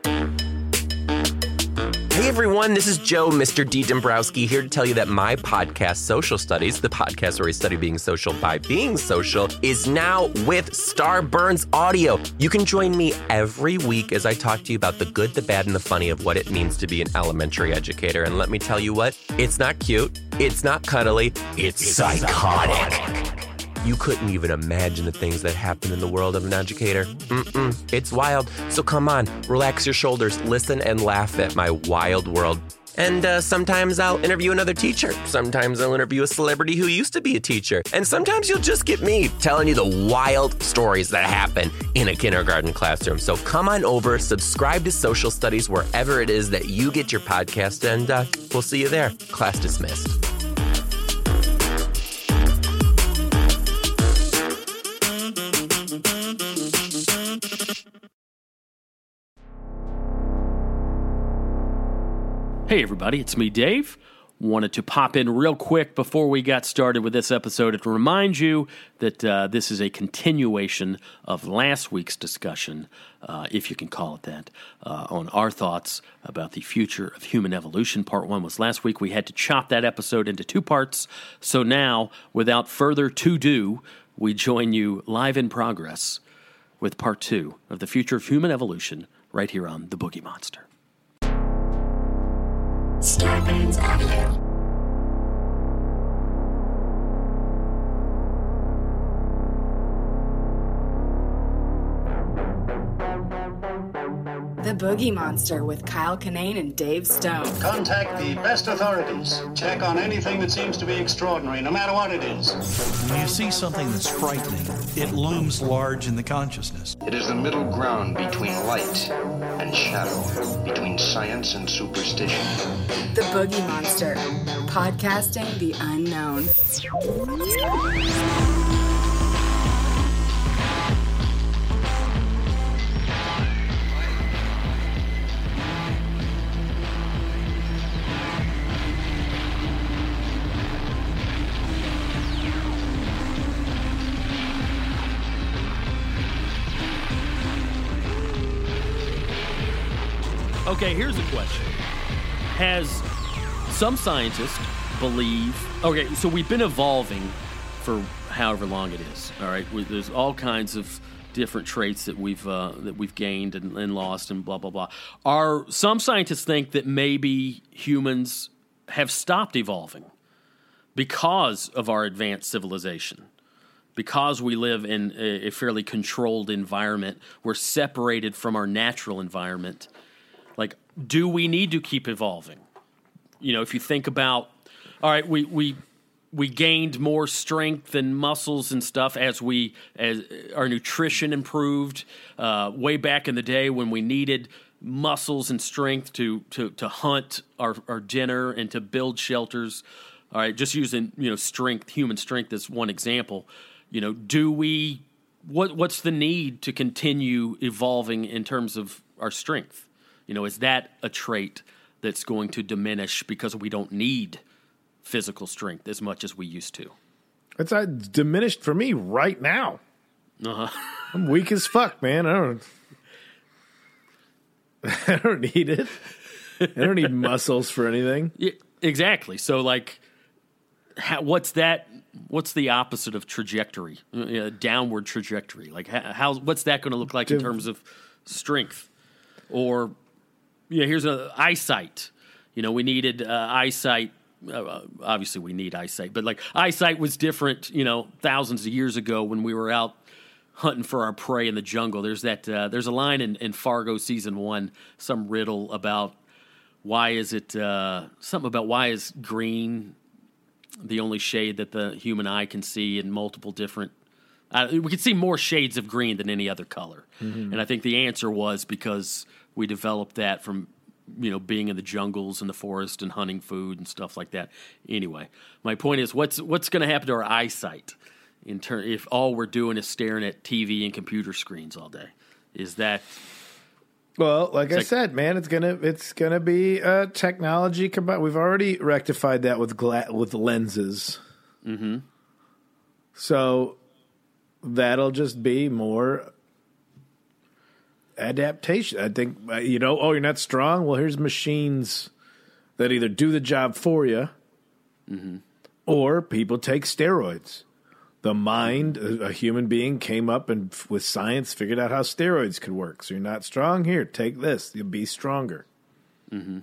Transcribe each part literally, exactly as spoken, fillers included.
Hey everyone, this is Joe, Mister D. Dombrowski, here to tell you that my podcast, Social Studies, the podcast where we study being social by being social, is now with Starburns Audio. You can join me every week as I talk to you about the good, the bad, and the funny of what it means to be an elementary educator. And let me tell you what, it's not cute, it's not cuddly, it's, it's psychotic. psychotic. You couldn't even imagine the things that happen in the world of an educator. Mm-mm, it's wild. So come on, relax your shoulders, listen and laugh at my wild world. And uh, sometimes I'll interview another teacher. Sometimes I'll interview a celebrity who used to be a teacher. And sometimes you'll just get me telling you the wild stories that happen in a kindergarten classroom. So come on over, subscribe to Social Studies wherever it is that you get your podcast, and uh, we'll see you there. Class dismissed. Hey everybody, it's me, Dave. Wanted to pop in real quick before we got started with this episode to remind you that uh, this is a continuation of last week's discussion, uh, if you can call it that, uh, on our thoughts about the future of human evolution. Part one was last week. We had to chop that episode into two parts. So now, without further to-do, we join you live in progress with part two of the future of human evolution right here on The Boogie Monster. Starburns Audio. The Boogie Monster with Kyle Kinane and Dave Stone. Contact the best authorities. Check on anything that seems to be extraordinary, no matter what it is. When you see something that's frightening, it looms large in the consciousness. It is the middle ground between light and shadow, between science and superstition. The Boogie Monster, podcasting the unknown. Okay, here's a question. Has some scientists believe... Okay, so we've been evolving for however long it is, all right? We, there's all kinds of different traits that we've uh, that we've gained and, and lost and blah, blah, blah. Are some scientists think that maybe humans have stopped evolving because of our advanced civilization? Because we live in a, a fairly controlled environment, we're separated from our natural environment. Like, do we need to keep evolving? You know, if you think about, all right, we we we gained more strength and muscles and stuff as we as our nutrition improved. Uh, way back in the day when we needed muscles and strength to to to hunt our, our dinner and to build shelters. All right, just using you know strength, human strength as one example. You know, do we what what's the need to continue evolving in terms of our strength? You know, is that a trait that's going to diminish because we don't need physical strength as much as we used to? It's uh, diminished for me right now. Uh-huh. I'm weak as fuck, man. I don't. I don't need it. I don't need muscles for anything. Yeah, exactly. So, like, how, what's that? What's the opposite of trajectory? Uh, downward trajectory. Like, how, how? What's that going to look like in terms of strength? Or yeah, here's a eyesight. You know, we needed uh, eyesight. Uh, obviously, we need eyesight, but like eyesight was different. You know, thousands of years ago when we were out hunting for our prey in the jungle. There's that. Uh, there's a line in, in Fargo season one, some riddle about why is it uh, something about why is green the only shade that the human eye can see in multiple different. Uh, we could see more shades of green than any other color, mm-hmm. and I think the answer was because we developed that from, you know, being in the jungles and the forest and hunting food and stuff like that. Anyway, my point is, what's what's going to happen to our eyesight in turn if all we're doing is staring at T V and computer screens all day? Is that well, like I like, said, man, it's gonna it's gonna be uh, technology combined. We've already rectified that with gla- with lenses. Mm-hmm. So that'll just be more. adaptation. I think, uh, you know, oh, you're not strong? Well, here's machines that either do the job for you mm-hmm. or people take steroids. The mind, a, a human being came up and f- with science figured out how steroids could work. So you're not strong? Here, take this. You'll be stronger. Mm-hmm.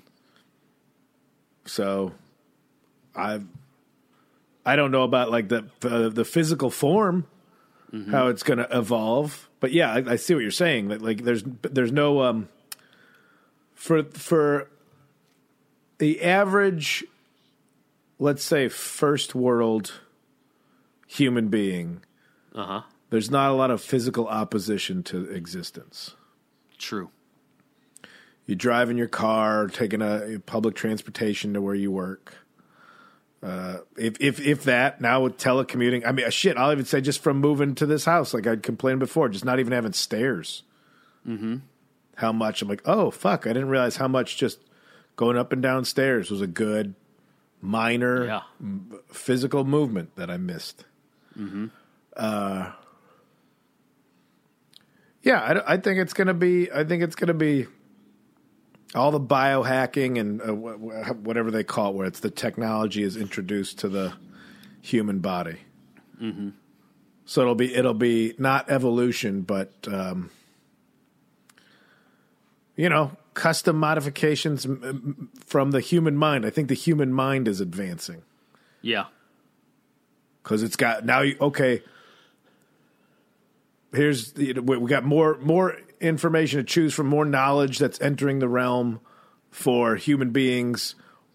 So I I don't know about like the uh, the physical form, mm-hmm. how it's going to evolve. But yeah, I, I see what you're saying. That like there's there's no um for for the average, let's say, first world human being, uh-huh. there's not a lot of physical opposition to existence. True. You drive in your car, taking a public transportation to where you work. Uh, if if if that, now with telecommuting, I mean, shit, I'll even say just from moving to this house, like I'd complained before, just not even having stairs. Mm-hmm. How much I'm like, oh fuck, I didn't realize how much just going up and down stairs was a good minor yeah. m- physical movement that I missed. Mm-hmm. Uh, yeah, I, I think it's gonna be. I think it's gonna be all the biohacking and uh, wh- whatever they call it, where it's the technology is introduced to the human body. Mm-hmm. So it'll be it'll be not evolution, but um, you know, custom modifications m- m- from the human mind. I think the human mind is advancing. Yeah. Because it's got now. You, okay, here's the, we got more more information to choose from, more knowledge that's entering the realm for human beings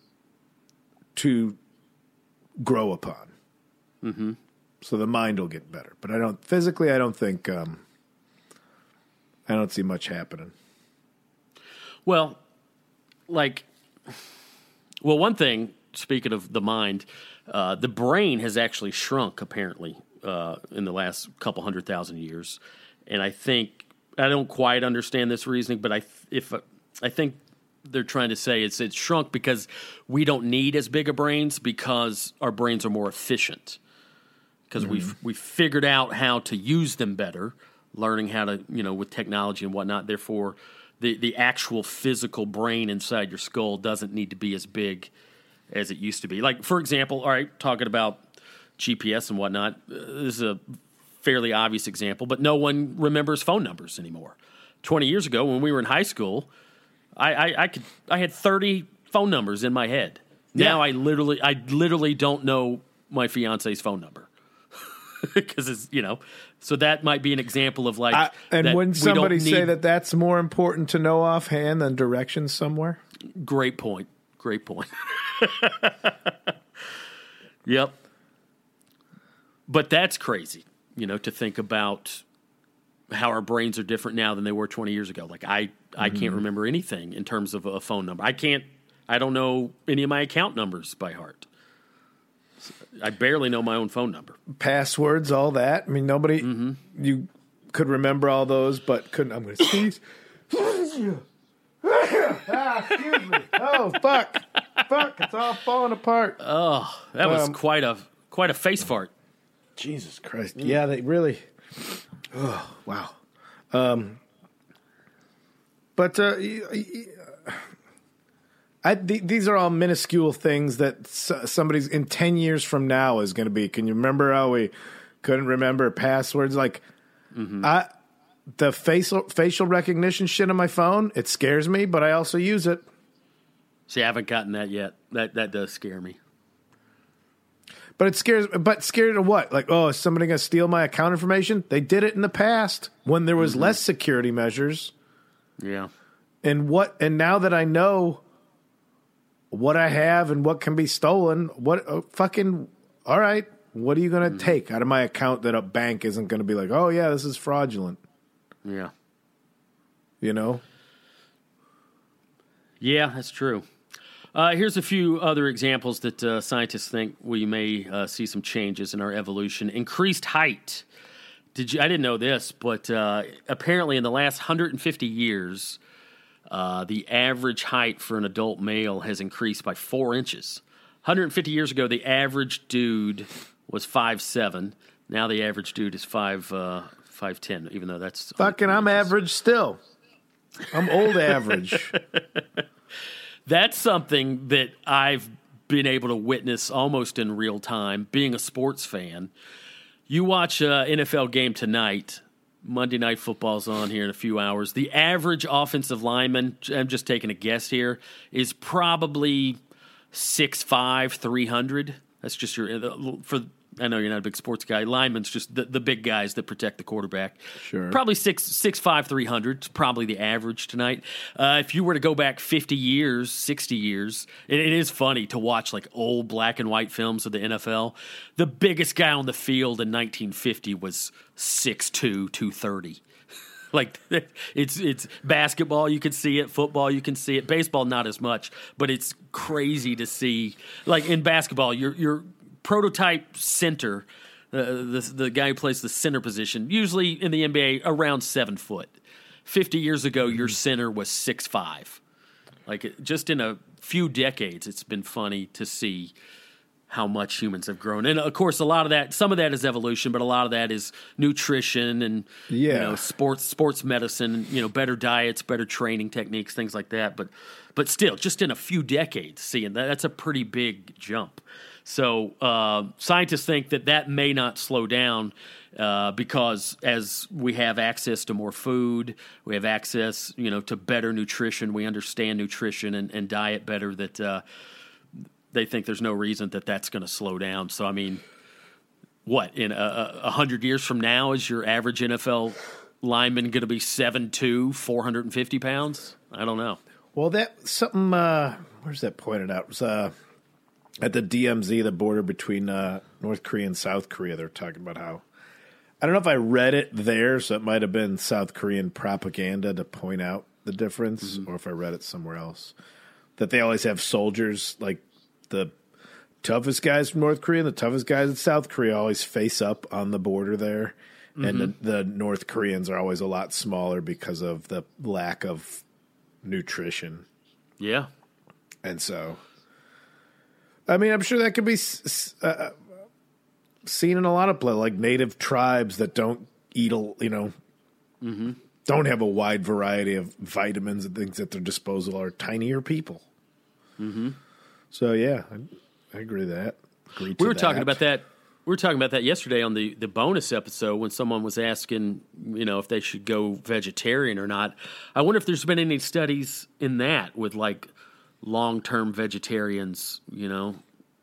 to grow upon. Mm-hmm. So the mind will get better, but I don't physically. I don't think. Um, I don't see much happening. Well, like, well, one thing. Speaking of the mind. Uh, the brain has actually shrunk, apparently, uh, in the last couple hundred thousand years, and I think I don't quite understand this reasoning, but I if I think they're trying to say it's it's shrunk because we don't need as big of brains because our brains are more efficient because mm-hmm. we've we figured out how to use them better, learning how to you know with technology and whatnot. Therefore, the the actual physical brain inside your skull doesn't need to be as big as it used to be. Like, for example, all right, talking about G P S and whatnot, uh, this is a fairly obvious example, but no one remembers phone numbers anymore. twenty years ago, when we were in high school, I, I, I could I had thirty phone numbers in my head. Yeah. Now I literally I literally don't know my fiance's phone number because it's you know. So that might be an example of like. I, and wouldn't somebody need, say that that's more important to know offhand than directions somewhere? Great point. Great point. Yep. But that's crazy, you know, to think about how our brains are different now than they were twenty years ago. Like I, I mm-hmm. can't remember anything in terms of a phone number. I can't, I don't know any of my account numbers by heart. I barely know my own phone number. Passwords, all that. I mean, nobody, mm-hmm. you could remember all those, but couldn't, I'm going to sneeze. ah, excuse me. Oh, fuck. Fuck, it's all falling apart. Oh, that was um, quite a quite a face fart. Jesus Christ. Mm. Yeah, they really. Oh, wow. Um, but uh, I, th- these are all minuscule things that somebody's in ten years from now is going to be. Can you remember how we couldn't remember passwords? Like, mm-hmm. I, the facial facial recognition shit on my phone, it scares me, but I also use it. See, I haven't gotten that yet. That that does scare me. But it scares. But scared of what? Like, oh, is somebody going to steal my account information? They did it in the past when there was mm-hmm. less security measures. Yeah. And what? And now that I know what I have and what can be stolen, what oh, fucking all right? What are you going to mm-hmm. take out of my account that a bank isn't going to be like, oh yeah, this is fraudulent? Yeah. You know. Yeah, that's true. Uh, here's a few other examples that uh, scientists think we may uh, see some changes in our evolution. Increased height. Did you? I didn't know this, but uh, apparently in the last one hundred fifty years, uh, the average height for an adult male has increased by four inches. one hundred fifty years ago, the average dude was five seven. Now the average dude is five uh, five ten. Even though that's fucking, I'm average still. I'm old average. That's something that I've been able to witness almost in real time, being a sports fan. You watch an N F L game tonight, Monday Night Football's on here in a few hours. The average offensive lineman, I'm just taking a guess here, is probably six five, three hundred. That's just your for. I know you're not a big sports guy. Linemen's just the, the big guys that protect the quarterback. Sure. Probably six six five, three hundred. It's probably the average tonight. Uh, if you were to go back fifty years, sixty years, it, it is funny to watch like old black and white films of the N F L. The biggest guy on the field in nineteen fifty was six two, two thirty. Like it's it's basketball, you can see it. Football, you can see it. Baseball, not as much, but it's crazy to see. Like in basketball, you're you're prototype center, uh, the the guy who plays the center position, usually in the N B A around seven foot. Fifty years ago, your center was six five. Like it, just in a few decades, it's been funny to see how much humans have grown. And of course, a lot of that, some of that is evolution, but a lot of that is nutrition and yeah. you know, sports sports medicine, you know, better diets, better training techniques, things like that. But but still, just in a few decades, seeing that, that's a pretty big jump. So uh, scientists think that that may not slow down uh, because as we have access to more food, we have access, you know, to better nutrition. We understand nutrition and, and diet better. That uh, they think there's no reason that that's going to slow down. So I mean, what in a, a hundred years from now is your average N F L lineman going to be seven two, four hundred fifty pounds? I don't know. Well, that something. Uh, where's that pointed out? It was, uh, at the D M Z, the border between uh, North Korea and South Korea, they're talking about how, I don't know if I read it there, so it might have been South Korean propaganda to point out the difference, mm-hmm. or if I read it somewhere else, that they always have soldiers, like the toughest guys from North Korea and the toughest guys in South Korea always face up on the border there, mm-hmm. and the, the North Koreans are always a lot smaller because of the lack of nutrition. Yeah. And so... I mean, I'm sure that could be uh, seen in a lot of places, like native tribes that don't eat, a, you know, mm-hmm. don't have a wide variety of vitamins and things at their disposal, are tinier people. Mm-hmm. So, yeah, I, I agree with that. Agree we were that. talking about that. We were talking about that yesterday on the, the bonus episode when someone was asking, you know, if they should go vegetarian or not. I wonder if there's been any studies in that with, like, long-term vegetarians, you know,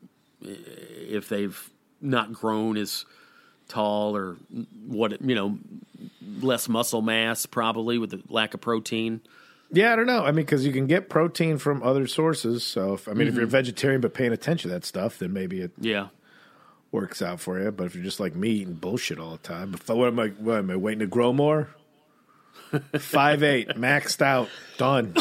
if they've not grown as tall or what, you know, less muscle mass probably with the lack of protein. Yeah, I don't know. I mean, because you can get protein from other sources. So, if, I mean, mm-hmm. if you're a vegetarian but paying attention to that stuff, then maybe it yeah works out for you. But if you're just like me eating bullshit all the time, but what am I, what am I waiting to grow more? five eight, maxed out, done.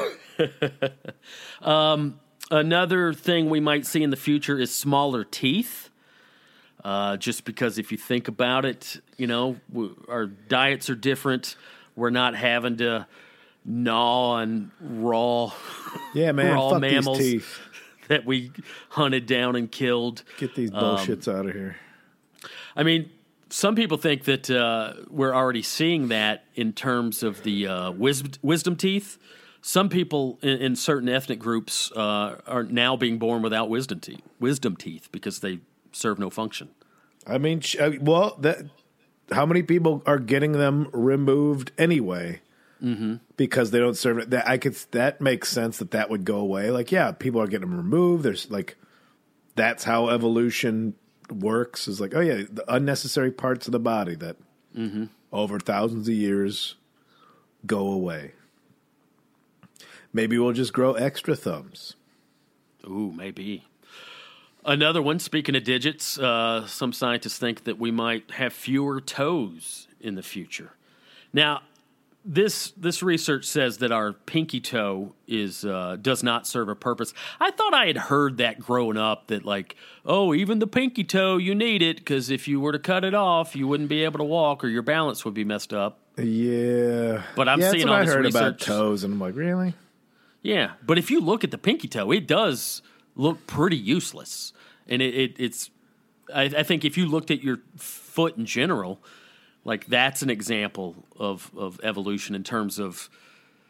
um, another thing we might see in the future is smaller teeth. Uh, just because if you think about it, you know, we, our diets are different. We're not having to gnaw on raw, yeah, man, raw fuck mammals these teeth. That we hunted down and killed. Get these bullshits um, out of here. I mean, some people think that uh, we're already seeing that in terms of the uh, wisdom, wisdom teeth. Some people in, in certain ethnic groups uh, are now being born without wisdom teeth, wisdom teeth because they serve no function. I mean, well, that, how many people are getting them removed anyway mm-hmm. because they don't serve it? That I could that makes sense that that would go away. Like, yeah, people are getting them removed. There's like that's how evolution works. Is like, oh yeah, the unnecessary parts of the body that mm-hmm. over thousands of years go away. Maybe we'll just grow extra thumbs. Ooh, maybe. Another one, speaking of digits, uh, some scientists think that we might have fewer toes in the future. Now, this this research says that our pinky toe is uh, does not serve a purpose. I thought I had heard that growing up, that like, oh, even the pinky toe, you need it, because if you were to cut it off, you wouldn't be able to walk or your balance would be messed up. Yeah. But I'm yeah, seeing all I this heard research about toes, and I'm like, really? Yeah, but if you look at the pinky toe, it does look pretty useless. And it, it it's, I, I think if you looked at your foot in general, like that's an example of, of evolution in terms of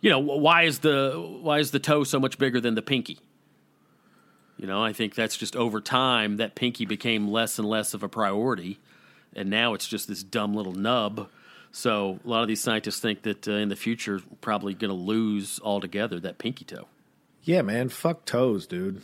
you know, why is the why is the toe so much bigger than the pinky? You know, I think that's just over time that pinky became less and less of a priority, and now it's just this dumb little nub. So a lot of these scientists think that uh, in the future, we're probably going to lose altogether that pinky toe. Yeah, man, fuck toes, dude.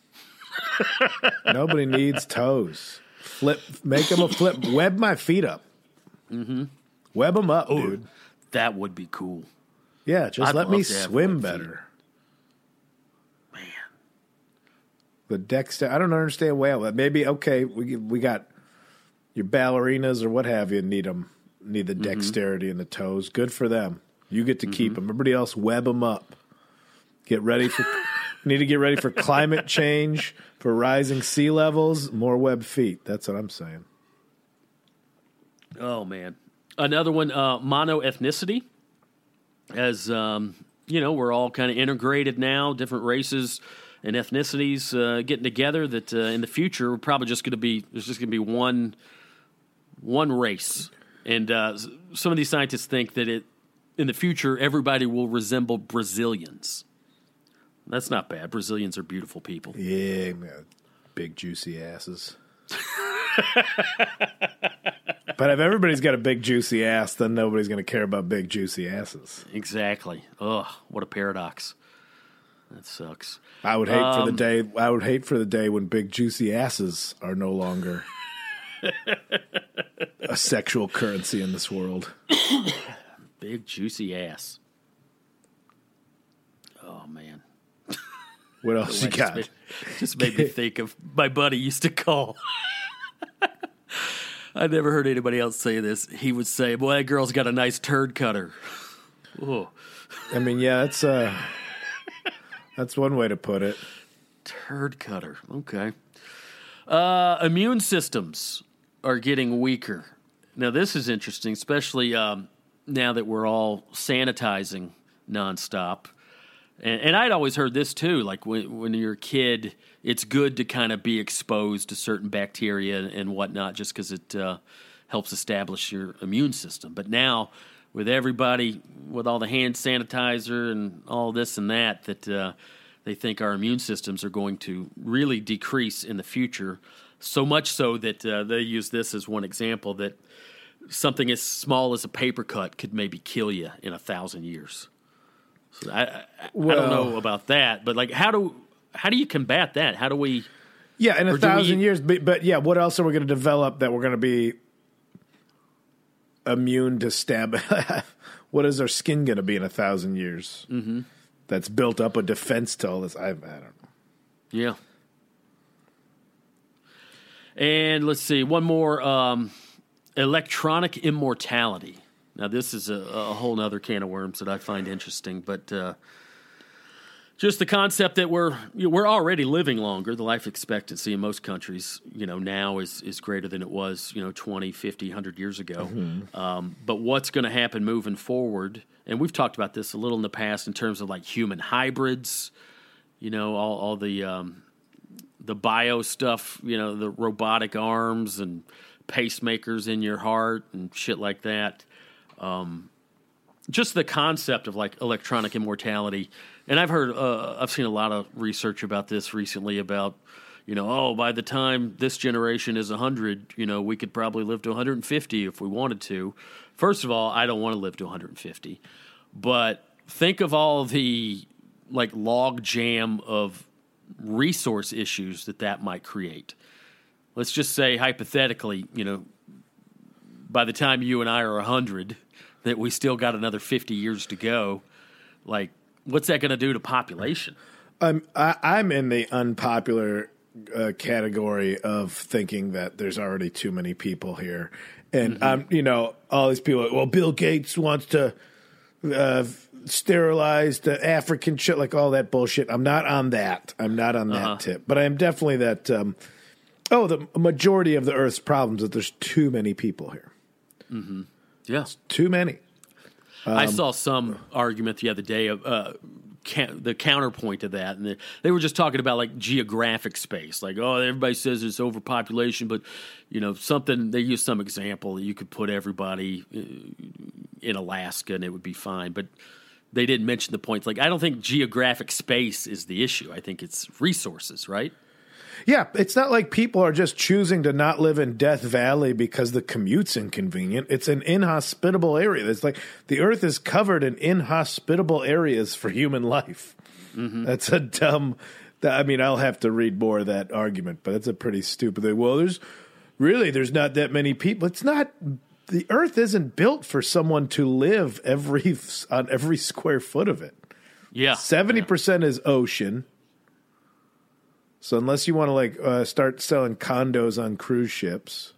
Nobody needs toes. Flip, make them a flip. Web my feet up. Mm-hmm. Web them up, oh, dude. That would be cool. Yeah, just I'd let me to have swim web better. Feet. Man. The dexter, I don't understand well. Maybe, okay, we we got your ballerinas or what have you need them. Need the dexterity mm-hmm. in the toes. Good for them. You get to mm-hmm. keep them. Everybody else, web them up. Get ready for. Need to get ready for climate change, for rising sea levels. More web feet. That's what I'm saying. Oh man, another one. Uh, monoethnicity. As um, you know, we're all kind of integrated now. Different races and ethnicities uh, getting together. That uh, in the future, we're probably just going to be. There's just going to be one. One race. And uh, some of these scientists think that it, in the future, everybody will resemble Brazilians. That's not bad. Brazilians are beautiful people. Yeah, man. Big juicy asses. But if everybody's got a big juicy ass, then nobody's going to care about big juicy asses. Exactly. Ugh, what a paradox. That sucks. I would hate um, for the day. I would hate for the day when big juicy asses are no longer a sexual currency in this world. Big juicy ass. Oh man. What else you got? Just made, just made me think of my buddy used to call. I never heard anybody else say this. He would say, "Boy, that girl's got a nice turd cutter." Oh. I mean, yeah, that's uh, that's one way to put it. Turd cutter. Okay. Uh, immune systems are getting weaker. Now, this is interesting, especially um, now that we're all sanitizing nonstop. And, and I'd always heard this, too. Like, when, when you're a kid, it's good to kind of be exposed to certain bacteria and whatnot just because it uh, helps establish your immune system. But now, with everybody, with all the hand sanitizer and all this and that, that uh, they think our immune systems are going to really decrease in the future. So much so that uh, they use this as one example, that something as small as a paper cut could maybe kill you in a thousand years. So I, I, well, I don't know about that, but like, how do how do you combat that? How do we? Yeah, in a thousand we, years. But, but yeah, what else are we going to develop that we're going to be immune to stab? What is our skin going to be in a thousand years? Mm-hmm. That's built up a defense to all this. I, I don't know. Yeah. And let's see, one more, um, electronic immortality. Now, this is a, a whole other can of worms that I find interesting, but uh, just the concept that we're we're already living longer. The life expectancy in most countries, you know, now is is greater than it was, you know, twenty, fifty, one hundred years ago. Mm-hmm. Um, but what's going to happen moving forward, and we've talked about this a little in the past in terms of like human hybrids, you know, all, all the... Um, the bio stuff, you know, the robotic arms and pacemakers in your heart and shit like that. Um, just the concept of like electronic immortality. And I've heard, uh, I've seen a lot of research about this recently about, you know, oh, by the time this generation is one hundred, you know, we could probably live to one hundred fifty if we wanted to. First of all, I don't want to live to one hundred fifty. But think of all the like log jam of resource issues that that might create. Let's just say hypothetically, you know, by the time you and I are one hundred, that we still got another fifty years to go. Like, what's that going to do to population? I'm I, I'm in the unpopular uh, category of thinking that there's already too many people here, and mm-hmm. um, you know, all these people. Well, Bill Gates wants to uh, sterilize the African shit, like all that bullshit. I'm not on that. I'm not on that uh-huh. tip, but I am definitely that. Um, oh, the majority of the Earth's problems is that there's too many people here. Mm-hmm. Yeah, it's too many. Um, I saw some argument the other day of uh, ca- the counterpoint to that, and they, they were just talking about like geographic space. Like, oh, everybody says it's overpopulation, but you know, something. They use some example that you could put everybody in Alaska and it would be fine. But they didn't mention the points. Like, I don't think geographic space is the issue. I think it's resources, right? Yeah, it's not like people are just choosing to not live in Death Valley because the commute's inconvenient. It's an inhospitable area. It's like the earth is covered in inhospitable areas for human life. Mm-hmm. That's a dumb... I mean, I'll have to read more of that argument, but it's a pretty stupid thing. Well, there's really, there's not that many people. It's not... The earth isn't built for someone to live every on every square foot of it. Yeah. seventy percent is ocean. So unless you want to like uh, start selling condos on cruise ships,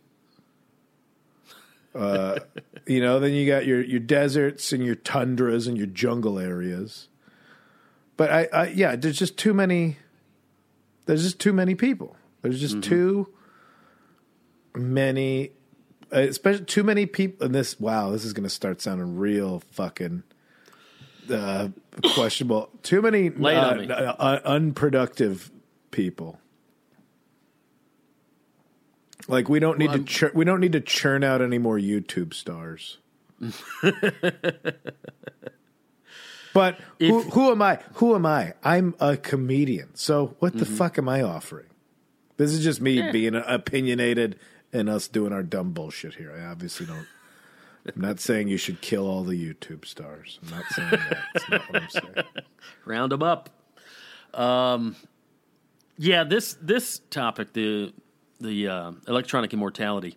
uh, you know, then you got your, your deserts and your tundras and your jungle areas. But I, I yeah, there's just too many. There's just too many people. There's just mm-hmm. too many, uh, especially too many people. And this, wow, this is going to start sounding real fucking uh, questionable. Too many uh, uh, unproductive people. Like we don't need well, to chur- we don't need to churn out any more YouTube stars. But if, who who am I? Who am I? I'm a comedian. So what the mm-hmm. fuck am I offering? This is just me yeah. being opinionated and us doing our dumb bullshit here. I obviously don't. I'm not saying you should kill all the YouTube stars. I'm not saying that. That's not what I'm saying. Round them up. Um. Yeah, this this topic, the the uh, electronic immortality.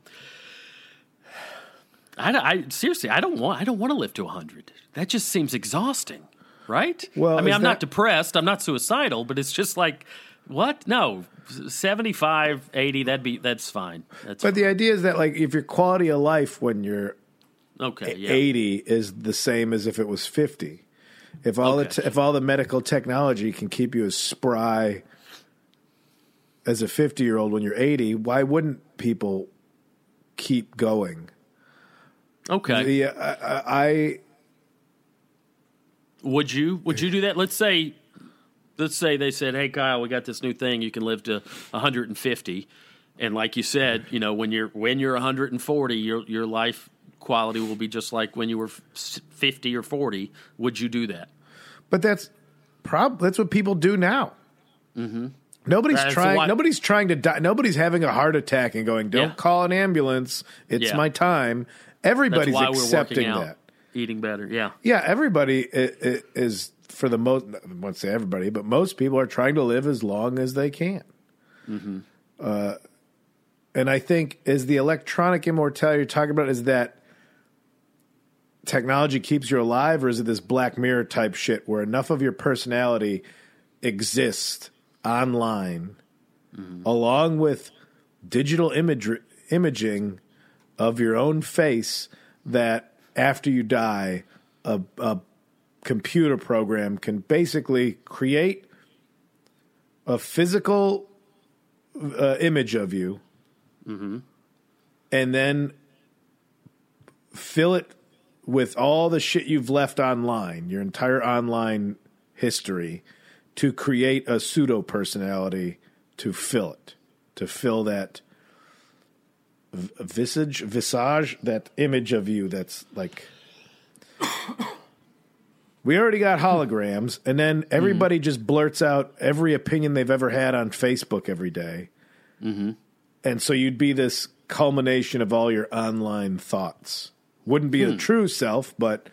I, I seriously, I don't want I don't want to live to a hundred. That just seems exhausting, right? Well, I mean, I'm that... not depressed, I'm not suicidal, but it's just like, what? No, seventy-five, eighty, that'd be that's fine. That's but fine. The idea is that like if your quality of life when you're okay, yeah. eighty is the same as if it was fifty. If all okay. the te- if all the medical technology can keep you as spry as a fifty-year-old when you're eighty, why wouldn't people keep going? Okay. The, uh, I would you would you do that? Let's say let's say they said, "Hey Kyle, we got this new thing. You can live to one hundred fifty." And like you said, you know, when you're when you're one hundred forty, your your life quality will be just like when you were fifty or forty. Would you do that? But that's prob that's what people do now. Mhm. Nobody's That's trying. why- Nobody's trying to die. Nobody's having a heart attack and going, "Don't Yeah. call an ambulance. It's Yeah. my time." Everybody's That's why accepting we're working that. out, eating better. Yeah. Yeah, everybody is, is for the most. I won't say everybody, but most people are trying to live as long as they can. Mm-hmm. Uh, and I think is the electronic immortality you're talking about is that technology keeps you alive, or is it this Black Mirror type shit where enough of your personality exists online, mm-hmm. along with digital image, imaging of your own face, that after you die, a, a computer program can basically create a physical uh, image of you, mm-hmm. and then fill it with all the shit you've left online, your entire online history, to create a pseudo personality to fill it, to fill that v- visage, visage, that image of you that's like. We already got holograms, and then everybody mm. just blurts out every opinion they've ever had on Facebook every day. Mm-hmm. And so you'd be this culmination of all your online thoughts. Wouldn't be hmm. a true self, but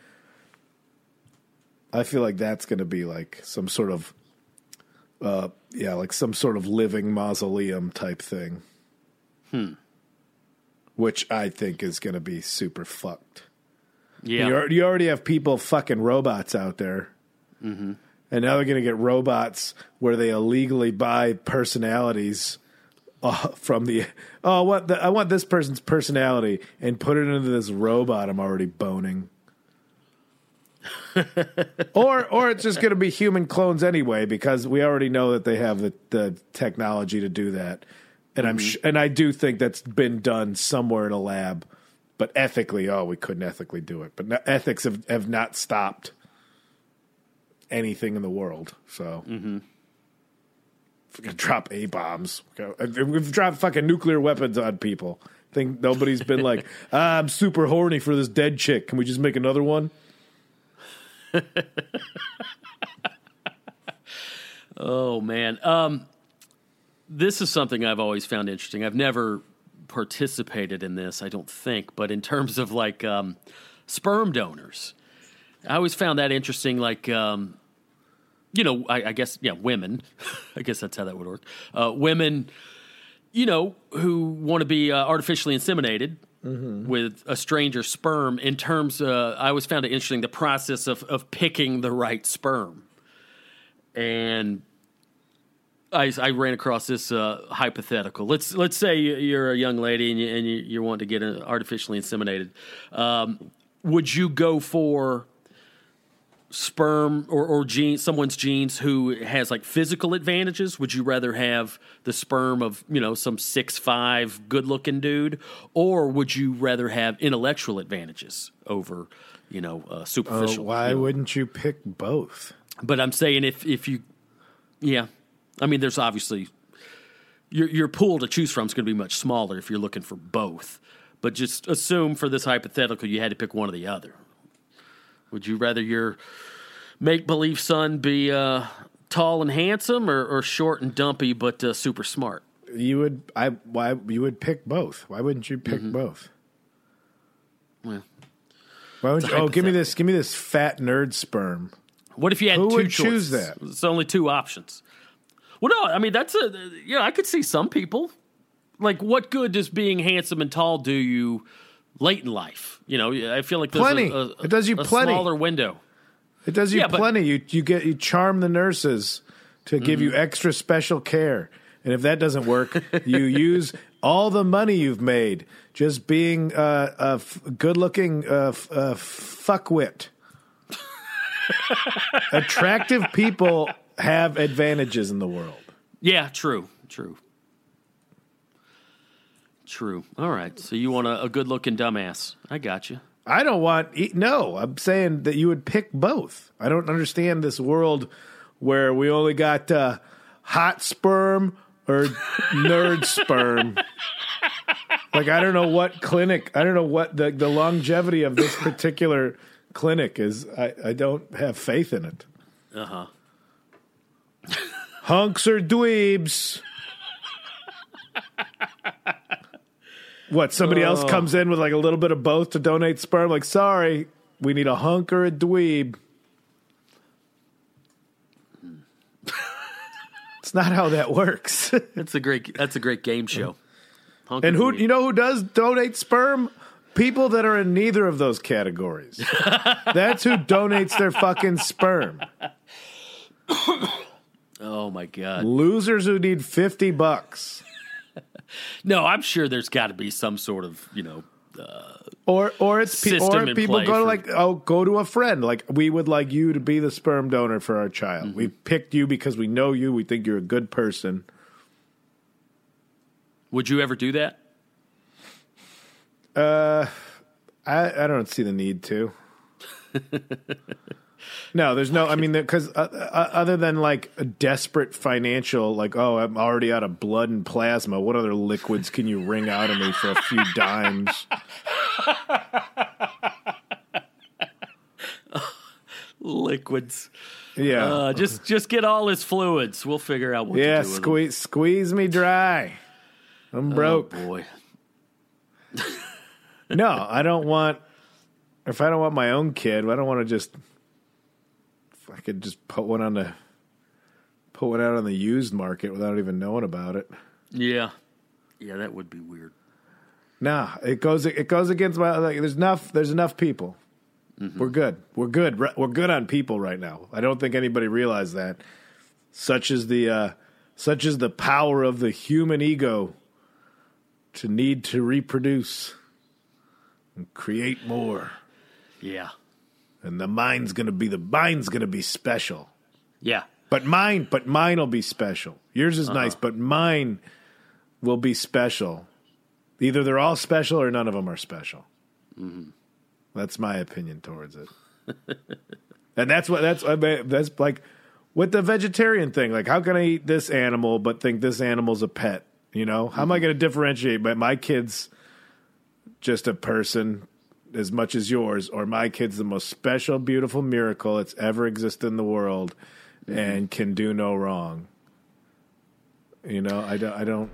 I feel like that's going to be like some sort of, uh, yeah, like some sort of living mausoleum type thing. Hmm. Which I think is going to be super fucked. Yeah. You already, you already have people fucking robots out there. Mm-hmm. And now they're going to get robots where they illegally buy personalities uh, from the, oh, what the, I want this person's personality and put it into this robot I'm already boning. or or it's just going to be human clones anyway, because we already know that they have the, the technology to do that. And mm-hmm. I'm sh- and I do think that's been done somewhere in a lab. But ethically, oh, we couldn't ethically do it. But no, ethics have, have not stopped anything in the world. So mm-hmm. we're going to drop A-bombs. We've dropped fucking nuclear weapons on people. I think nobody's been like, ah, I'm super horny for this dead chick. Can we just make another one? Oh, man. Um, this is something I've always found interesting. I've never participated in this, I don't think, but in terms of like um, sperm donors, I always found that interesting. Like, um, you know, I, I guess, yeah, women, I guess that's how that would work. Uh, women, you know, who want to be uh, artificially inseminated mm-hmm. with a stranger sperm in terms, uh, I always found it interesting, the process of, of picking the right sperm. And I, I ran across this uh, hypothetical. Let's let's say you're a young lady and, you, and you, you're wanting to get artificially inseminated. Um, would you go for sperm or, or gene, someone's genes who has like physical advantages? Would you rather have the sperm of, you know, some six five good looking dude, or would you rather have intellectual advantages over, you know, uh, superficial? Uh, why you know? wouldn't you pick both? But I'm saying if if you, yeah. I mean, there's obviously your your pool to choose from is going to be much smaller if you're looking for both. But just assume for this hypothetical, you had to pick one or the other. Would you rather your make believe son be uh, tall and handsome, or, or short and dumpy but uh, super smart? You would I why you would pick both? Why wouldn't you pick mm-hmm. both? Well, why would you, oh give me this give me this fat nerd sperm? What if you had Who two would choices? choose that? It's only two options. Well, no, I mean, that's a, yeah, I could see some people. Like, what good does being handsome and tall do you late in life? You know, I feel like there's plenty. A, a, it does you a plenty. smaller window. It does you yeah, plenty. But, you you get you charm the nurses to give mm-hmm. you extra special care. And if that doesn't work, you use all the money you've made just being uh, a f- good-looking uh, f- uh, fuckwit. Attractive people have advantages in the world. Yeah, true, true. True. All right, so you want a, a good-looking dumbass. I got you. I don't want... No, I'm saying that you would pick both. I don't understand this world where we only got uh, hot sperm or nerd sperm. Like, I don't know what clinic... I don't know what the, the longevity of this particular clinic is. I, I don't have faith in it. Uh-huh. Hunks or dweebs? What, somebody oh. else comes in with like a little bit of both to donate sperm? Like, sorry, we need a hunk or a dweeb. It's not how that works. That's a great. That's a great game show. Hunk and who dweeb. You know who does donate sperm? People that are in neither of those categories. That's who donates their fucking sperm. Oh my God. Losers who need fifty bucks. No, I'm sure there's got to be some sort of, you know, uh, or or it's pe- or people go to for... like oh go to a friend, like, we would like you to be the sperm donor for our child. Mm-hmm. We picked you because we know you. We think you're a good person. Would you ever do that? Uh, I I don't see the need to. No, there's no. I mean, because uh, uh, other than like a desperate financial, like, oh, I'm already out of blood and plasma. What other liquids can you wring out of me for a few dimes? Liquids. Yeah. Uh, just just get all his fluids. We'll figure out what yeah, to do with squeeze squeeze me dry. I'm broke. Oh boy. No, I don't want. If I don't want my own kid, I don't want to just. I could just put one on the, put one out on the used market without even knowing about it. Yeah, yeah, that would be weird. Nah, it goes it goes against my. Like, there's enough. There's enough people. Mm-hmm. We're good. We're good. We're good on people right now. I don't think anybody realized that. Such is the uh, such is the power of the human ego to need to reproduce and create more. Yeah. And the mine's gonna be the mine's gonna be special. Yeah. But mine, but mine will be special. Yours is uh-huh. nice, but mine will be special. Either they're all special or none of them are special. Mm-hmm. That's my opinion towards it. And that's what that's I mean, that's like with the vegetarian thing. Like, how can I eat this animal but think this animal's a pet? You know, how mm-hmm. am I going to differentiate? But my kid's just a person. as much as yours, or my kid's the most special, beautiful miracle that's ever existed in the world, mm-hmm. and can do no wrong. You know, I don't. I don't.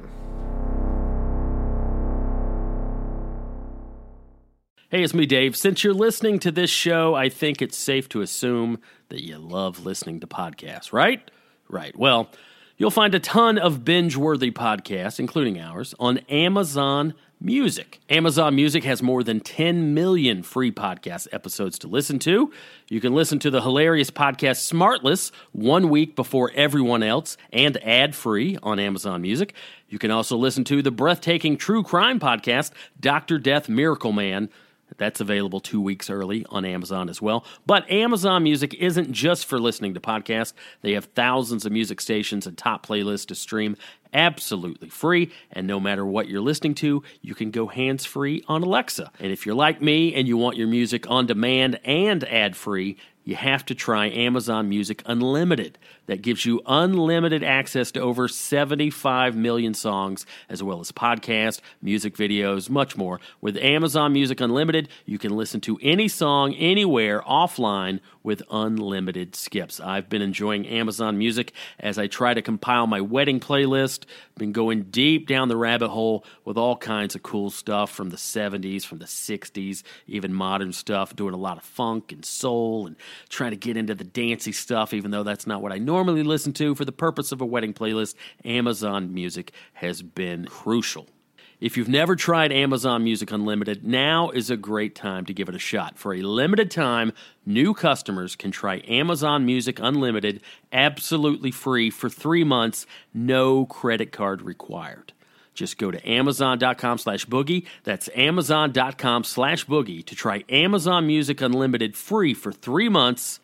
Hey, it's me, Dave. Since you're listening to this show, I think it's safe to assume that you love listening to podcasts, right? Right. Well, you'll find a ton of binge-worthy podcasts, including ours, on Amazon Music. Amazon Music has more than ten million free podcast episodes to listen to. You can listen to the hilarious podcast Smartless one week before everyone else and ad-free on Amazon Music. You can also listen to the breathtaking true crime podcast Doctor Death Miracle Man. That's available two weeks early on Amazon as well. But Amazon Music isn't just for listening to podcasts. They have thousands of music stations and top playlists to stream absolutely free. And no matter what you're listening to, you can go hands-free on Alexa. And if you're like me and you want your music on demand and ad-free, you have to try Amazon Music Unlimited. That gives you unlimited access to over seventy-five million songs, as well as podcasts, music videos, much more. With Amazon Music Unlimited, you can listen to any song anywhere offline with unlimited skips. I've been enjoying Amazon Music as I try to compile my wedding playlist. Been going deep down the rabbit hole with all kinds of cool stuff from the seventies, from the sixties, even modern stuff, doing a lot of funk and soul and trying to get into the dancey stuff, even though that's not what I normally listen to. For the purpose of a wedding playlist, Amazon Music has been crucial. If you've never tried Amazon Music Unlimited, now is a great time to give it a shot. For a limited time, new customers can try Amazon Music Unlimited absolutely free for three months, no credit card required. Just go to amazon.com slash boogie. That's amazon.com slash boogie to try Amazon Music Unlimited free for three months.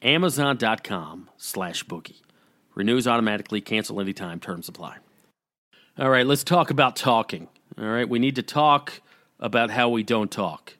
Amazon.com slash boogie. Renews automatically. Cancel anytime. Terms apply. All right, let's talk about talking. All right, we need to talk about how we don't talk.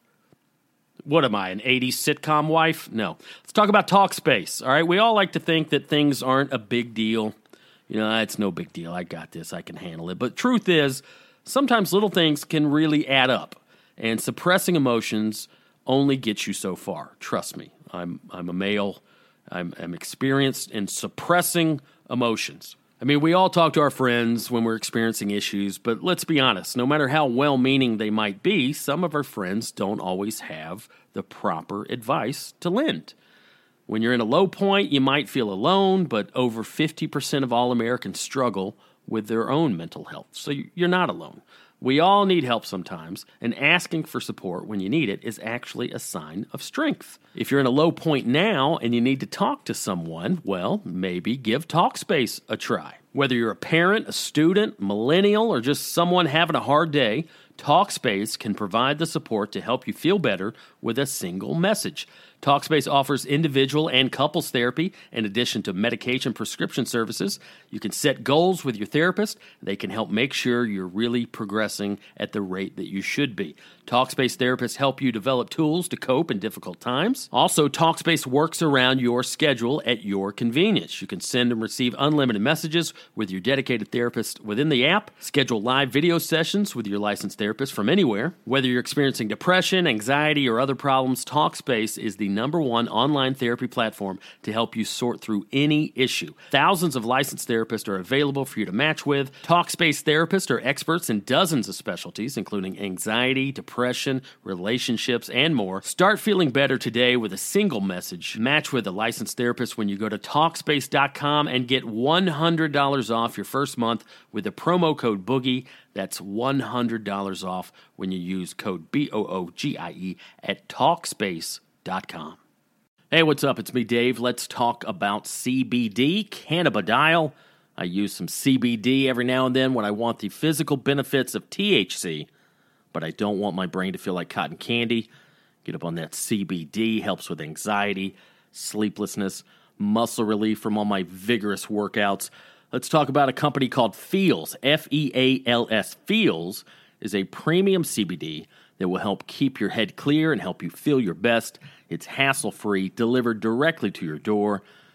What am I, an eighties sitcom wife? No. Let's talk about Talkspace. All right, we all like to think that things aren't a big deal. You know, it's no big deal. I got this. I can handle it. But truth is, sometimes little things can really add up. And suppressing emotions only gets you so far. Trust me. I'm I'm a male. I'm, I'm experienced in suppressing emotions. I mean, we all talk to our friends when we're experiencing issues, but let's be honest. No matter how well-meaning they might be, some of our friends don't always have the proper advice to lend. When you're in a low point, you might feel alone, but over fifty percent of all Americans struggle with their own mental health. So you're not alone. We all need help sometimes, and asking for support when you need it is actually a sign of strength. If you're in a low point now and you need to talk to someone, well, maybe give Talkspace a try. Whether you're a parent, a student, millennial, or just someone having a hard day, Talkspace can provide the support to help you feel better with a single message. Talkspace offers individual and couples therapy in addition to medication prescription services. You can set goals with your therapist. They can help make sure you're really progressing at the rate that you should be. Talkspace therapists help you develop tools to cope in difficult times. Also, Talkspace works around your schedule at your convenience. You can send and receive unlimited messages with your dedicated therapist within the app. Schedule live video sessions with your licensed therapist from anywhere. Whether you're experiencing depression, anxiety, or other problems, Talkspace is the number one online therapy platform to help you sort through any issue. Thousands of licensed therapists are available for you to match with. Talkspace therapists are experts in dozens of specialties, including anxiety, depression, relationships, and more. Start feeling better today with a single message. Match with a licensed therapist when you go to Talkspace dot com and get one hundred dollars off your first month with the promo code BOOGIE. That's one hundred dollars off when you use code B O O G I E at Talkspace dot com. Hey, what's up? It's me, Dave. Let's talk about C B D, cannabidiol. I use some C B D every now and then when I want the physical benefits of T H C, but I don't want my brain to feel like cotton candy. Get up on that C B D, helps with anxiety, sleeplessness, muscle relief from all my vigorous workouts. Let's talk about a company called Feals. F E A L S. Feals is a premium C B D that will help keep your head clear and help you feel your best. It's hassle-free, delivered directly to your door.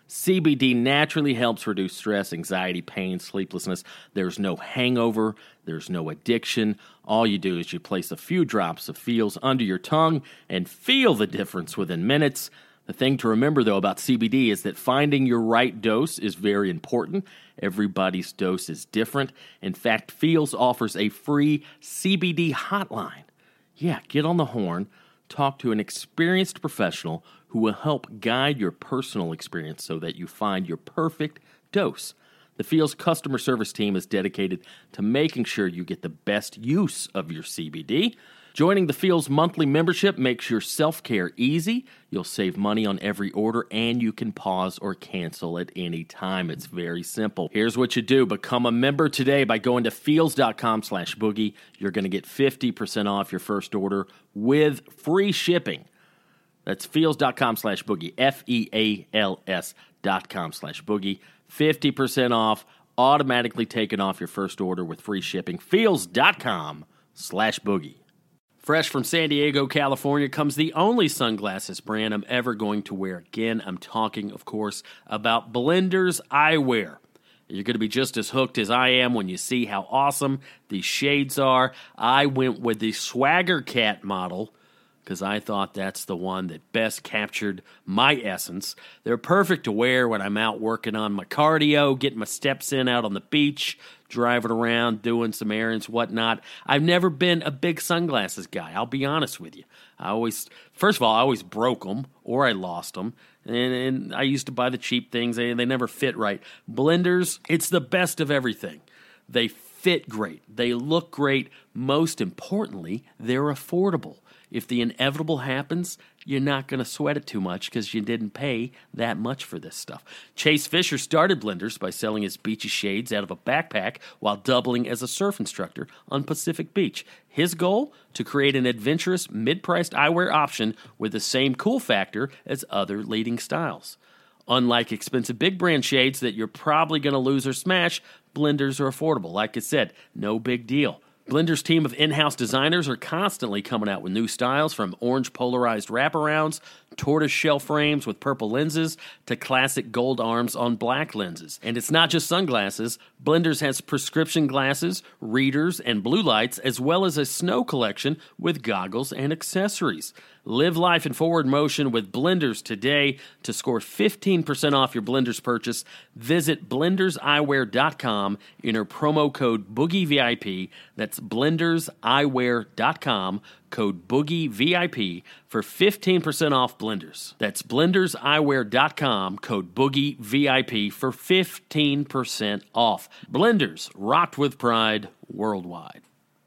C B D naturally helps reduce stress, anxiety, pain, sleeplessness. There's no hangover. There's no addiction. All you do is you place a few drops of Feels under your tongue and feel the difference within minutes. The thing to remember, though, about C B D is that finding your right dose is very important. Everybody's dose is different. In fact, Feels offers a free C B D hotline. Yeah, get on the horn. Talk to an experienced professional who will help guide your personal experience so that you find your perfect dose. The Feels customer service team is dedicated to making sure you get the best use of your C B D. Joining the Feels monthly membership makes your self-care easy. You'll save money on every order, and you can pause or cancel at any time. It's very simple. Here's what you do. Become a member today by going to feels.com slash boogie. You're going to get fifty percent off your first order with free shipping. That's feels.com slash boogie, F E A L S dot com slash boogie. fifty percent off, automatically taken off your first order with free shipping. Feels.com slash boogie. Fresh from San Diego, California, comes the only sunglasses brand I'm ever going to wear again. I'm talking, of course, about Blenders Eyewear. You're going to be just as hooked as I am when you see how awesome these shades are. I went with the Swagger Cat model because I thought that's the one that best captured my essence. They're perfect to wear when I'm out working on my cardio, getting my steps in out on the beach, driving around, doing some errands, whatnot. I've never been a big sunglasses guy, I'll be honest with you. I always, first of all, I always broke them or I lost them. And, and I used to buy the cheap things. They, they never fit right. Blenders, it's the best of everything. They fit great. They look great. Most importantly, they're affordable. If the inevitable happens, you're not going to sweat it too much because you didn't pay that much for this stuff. Chase Fisher started Blenders by selling his beachy shades out of a backpack while doubling as a surf instructor on Pacific Beach. His goal? To create an adventurous, mid-priced eyewear option with the same cool factor as other leading styles. Unlike expensive big brand shades that you're probably going to lose or smash, Blenders are affordable. Like I said, no big deal. Blenders' team of in-house designers are constantly coming out with new styles, from orange polarized wraparounds, tortoise shell frames with purple lenses, to classic gold arms on black lenses. And it's not just sunglasses. Blenders has prescription glasses, readers, and blue lights, as well as a snow collection with goggles and accessories. Live life in forward motion with Blenders today. To score fifteen percent off your Blenders purchase, visit blenders eyewear dot com, enter promo code BOOGIEVIP. That's blenders eyewear dot com, code BOOGIEVIP for fifteen percent off Blenders. That's blenders eyewear dot com, code BOOGIEVIP for fifteen percent off. Blenders, rocked with pride worldwide.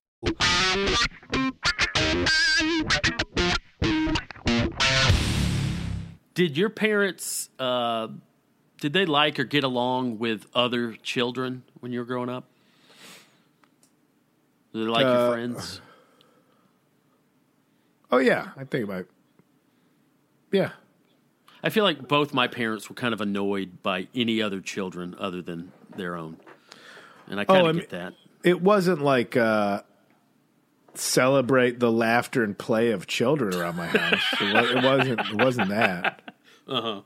Did your parents, uh, did they like or get along with other children when you were growing up? Did they like uh, your friends? Oh, yeah. I think about it. Yeah. I feel like both my parents were kind of annoyed by any other children other than their own. And I kind oh, of I get mean, that. It wasn't like uh, celebrate the laughter and play of children around my house. it, was, it wasn't It wasn't that. Uh-huh.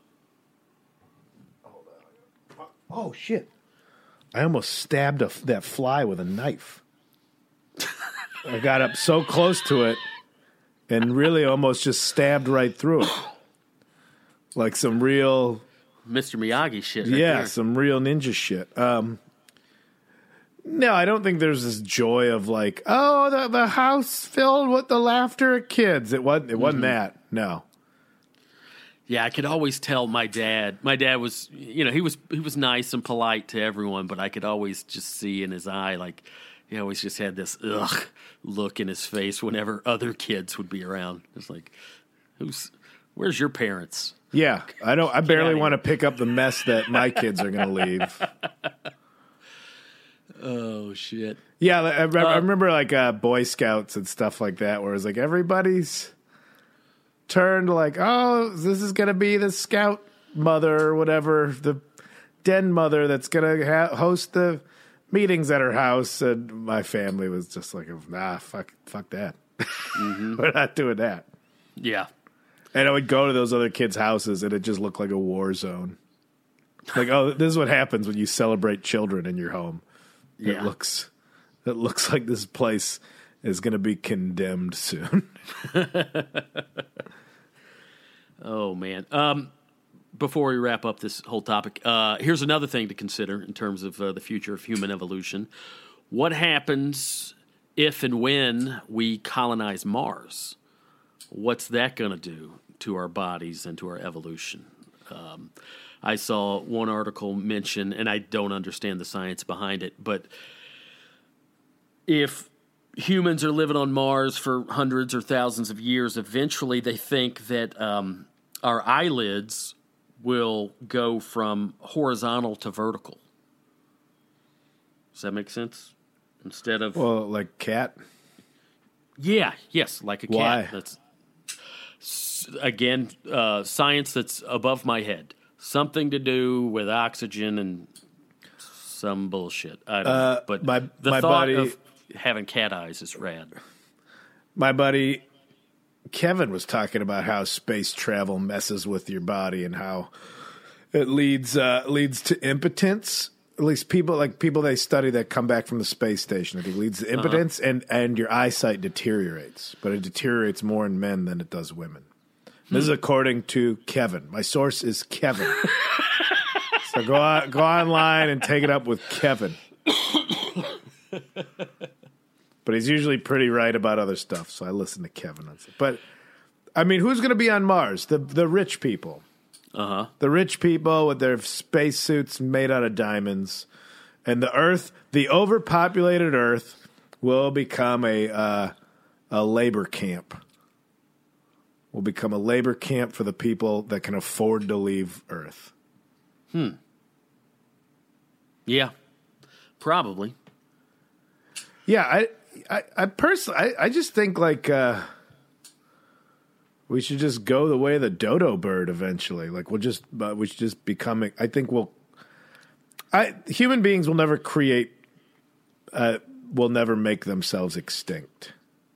Oh, shit. I almost stabbed a, that fly with a knife. I got up so close to it and really almost just stabbed right through it. Like some real... Mister Miyagi shit right Yeah, there. some real ninja shit. Um, no, I don't think there's this joy of like, oh, the, the house filled with the laughter of kids. It wasn't, it wasn't mm-hmm. that, no. Yeah, I could always tell my dad. My dad was, you know, he was he was nice and polite to everyone, but I could always just see in his eye, like, he always just had this ugh look in his face whenever other kids would be around. It's like, who's, where's your parents? Yeah, I don't. I barely want to pick up the mess that my kids are going to leave. Oh shit! Yeah, I, I, uh, I remember like uh, Boy Scouts and stuff like that, where it's like everybody's turned like, oh, this is going to be the scout mother or whatever, the den mother that's going to ha- host the meetings at her house. And my family was just like, nah, fuck, fuck that. Mm-hmm. We're not doing that. Yeah. And I would go to those other kids' houses and it just looked like a war zone. Like, oh, this is what happens when you celebrate children in your home. Yeah. It looks, it looks like this place is going to be condemned soon. Oh, man. Um, before we wrap up this whole topic, uh, here's another thing to consider in terms of uh, the future of human evolution. What happens if and when we colonize Mars? What's that going to do to our bodies and to our evolution? Um, I saw one article mention, and I don't understand the science behind it, but if humans are living on Mars for hundreds or thousands of years, eventually they think that um, our eyelids will go from horizontal to vertical. Does that make sense? Instead of Well, like cat. yeah, yes, like a cat. Why? That's s- again uh, science that's above my head. Something to do with oxygen and some bullshit. I don't know. Uh, But my- the my thought buddy- of having cat eyes is rad. My buddy Kevin was talking about how space travel messes with your body and how it leads uh, leads to impotence. At least people like people they study that come back from the space station. It leads to impotence uh-huh. and, and your eyesight deteriorates, but it deteriorates more in men than it does women. Hmm. This is according to Kevin. My source is Kevin. So go on, go online and take it up with Kevin. But he's usually pretty right about other stuff, so I listen to Kevin. But I mean, who's going to be on Mars? The the rich people. Uh-huh. The rich people with their spacesuits made out of diamonds. And the Earth, the overpopulated Earth, will become a uh, a labor camp. Will become a labor camp for the people that can afford to leave Earth. Hmm. Yeah. Probably. Yeah, I I, I personally, I, I just think like uh, we should just go the way of the dodo bird eventually. Like we'll just, uh, we should just become. I think we'll. I human beings will never create. Uh, will never make themselves extinct.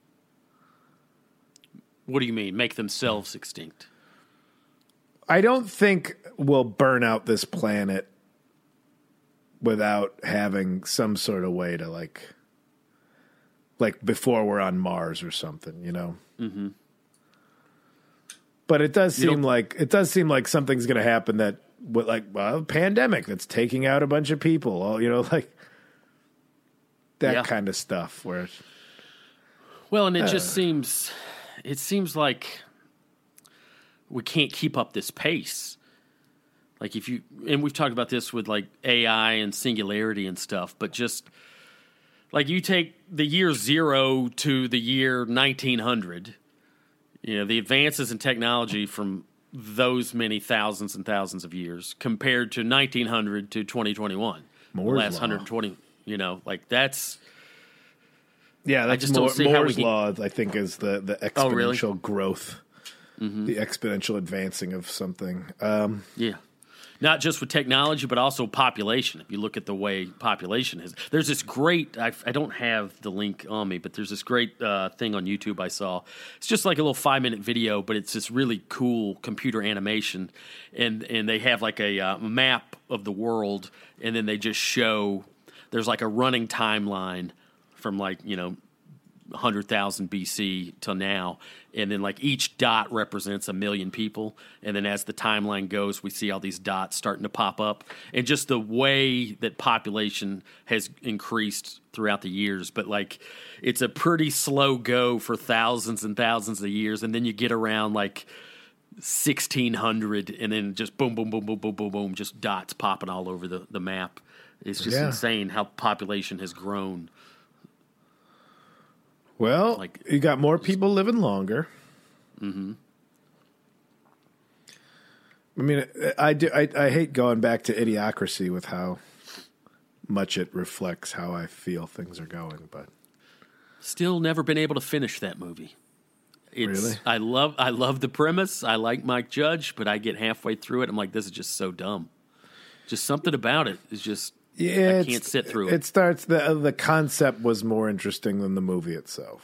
What do you mean? Make themselves extinct? I don't think we'll burn out this planet without having some sort of way to like. Like before we're on Mars or something, you know. Mm-hmm. But it does You seem don't- like it does seem like something's going to happen that, with like well, a pandemic that's taking out a bunch of people, all you know, like that Yeah. kind of stuff. Where Well, and it just seems, it seems like we can't keep up this pace. Like if you, and we've talked about this with like A I and singularity and stuff, but just like you take the year zero to the year nineteen hundred, you know, the advances in technology from those many thousands and thousands of years compared to nineteen hundred to twenty twenty-one. Moore's the last Law. one hundred twenty, you know, like that's, yeah, that's just don't Moore, see how we Moore's can- law. I think is the the exponential Oh, really? growth, the exponential advancing of something. Um, yeah. Not just with technology, but also population. If you look at the way population is, there's this great. I, I don't have the link on me, but there's this great uh, thing on YouTube I saw. It's just like a little five minute video, but it's this really cool computer animation, and and they have like a uh, map of the world, and then they just show there's like a running timeline from like you know one hundred thousand B C till now, and then like each dot represents a million people, and then as the timeline goes, we see all these dots starting to pop up, and just the way that population has increased throughout the years. But like, it's a pretty slow go for thousands and thousands of years, and then you get around like sixteen hundred, and then just boom, boom, boom, boom, boom, boom, boom, just dots popping all over the, the map. It's just Yeah. insane how population has grown. well, Like- you got more people living longer. Mm-hmm. I mean, I, do, I I hate going back to Idiocracy with how much it reflects how I feel things are going, but Still never been able to finish that movie. It's, Really? I love I love the premise. I like Mike Judge, but I get halfway through it. I'm like, this is just so dumb. Just something about it is just yeah, I it's- can't sit through It it. starts the the concept was more interesting than the movie itself.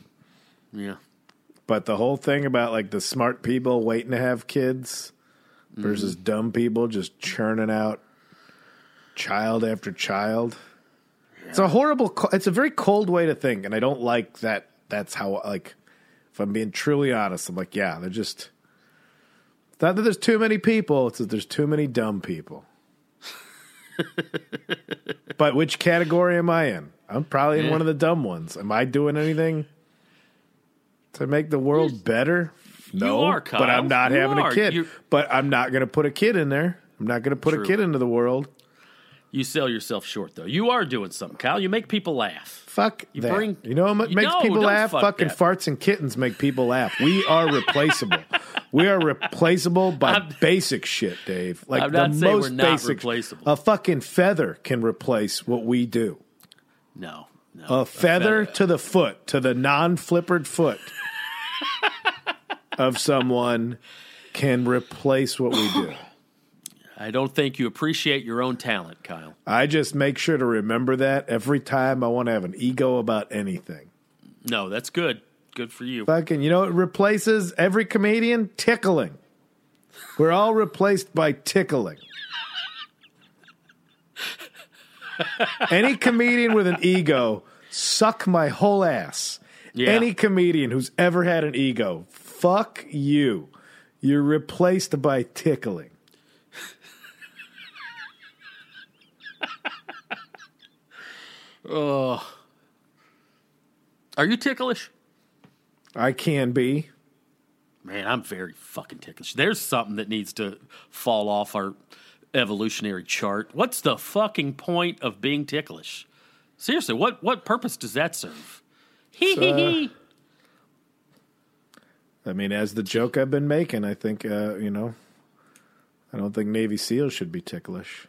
Yeah. But the whole thing about like the smart people waiting to have kids versus mm-hmm. dumb people just churning out child after child. Yeah. It's a horrible, it's a very cold way to think, and I don't like that. That's how, like, if I'm being truly honest, I'm like, yeah, they're just, it's not that there's too many people, it's that there's too many dumb people. But which category am I in? I'm probably in yeah. one of the dumb ones. Am I doing anything to make the world You're, better? No, you are, Kyle. But I'm not you having are. a kid. You're... But I'm not going to put a kid in there. I'm not going to put True. a kid into the world. You sell yourself short, though. You are doing something, Kyle. You make people laugh. Fuck you that. Bring... You know what makes no, people laugh? Fuck Fucking that. farts and kittens make people laugh. We are replaceable. We are replaceable by I'm... basic shit, Dave. Like I'm not the saying most we're not basic. Replaceable. A fucking feather can replace what we do. No. no a, a feather, feather to the foot, to the non-flippered foot of someone can replace what we do. I don't think you appreciate your own talent, Kyle. I just make sure to remember that every time I want to have an ego about anything. No, that's good. Good for you. Fucking, you know what replaces every comedian? Tickling. We're all replaced by tickling. Any comedian with an ego, suck my whole ass. Yeah. Any comedian who's ever had an ego, fuck you. You're replaced by tickling. Oh, are you ticklish? I can be. Man, I'm very fucking ticklish. There's something that needs to fall off our evolutionary chart. What's the fucking point of being ticklish? Seriously, what what purpose does that serve? Hee hee hee. I mean, as the joke I've been making, I think, uh, you know, I don't think Navy SEALs should be ticklish.